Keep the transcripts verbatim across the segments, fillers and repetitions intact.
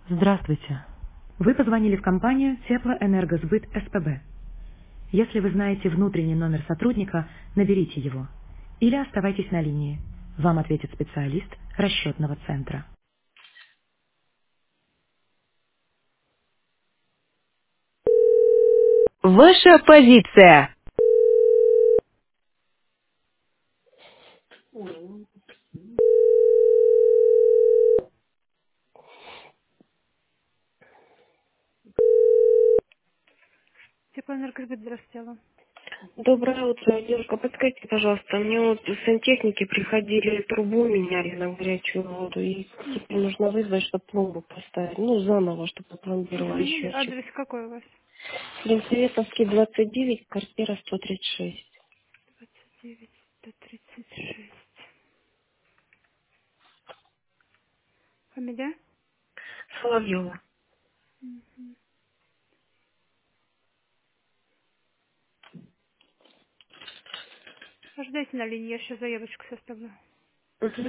Здравствуйте. Вы позвонили в компанию Теплоэнергосбыт СПБ. Если вы знаете внутренний номер сотрудника, наберите его. Или оставайтесь на линии. Вам ответит специалист расчетного центра. Ваша позиция. Теплоэнергосбыт, здравствуйте. Алло. Доброе утро, девушка. Подскажите, пожалуйста, мне вот сантехники приходили, трубу меняли на горячую воду, и теперь нужно вызвать, чтобы пломбу поставить. Ну, заново, чтобы опломбировали Фамилия, счетчик. адрес какой у вас? Ленсоветовский, двадцать девять, квартира сто тридцать шесть. двадцать девять сто тридцать шесть. Фамилия? Соловьева. Мгм. Ожидайте на линии, я сейчас заявочку составлю. Мгм.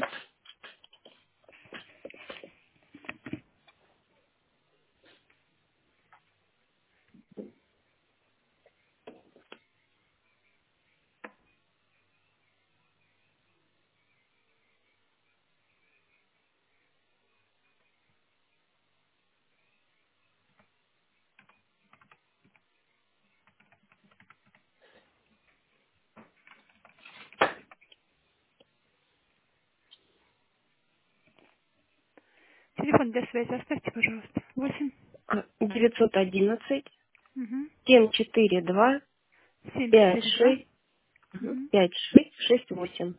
Телефон для связи оставьте, пожалуйста. Восемь. А, девятьсот одиннадцать, Угу. семь четыре два, Семь пять четыре два. шесть, Угу. пять шесть шесть восемь.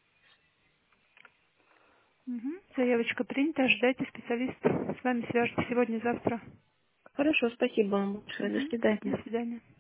Угу. Заявочка принята. Ожидайте специалиста. С вами свяжется сегодня-завтра. Хорошо, спасибо вам большое. До Угу. До свидания. свидания.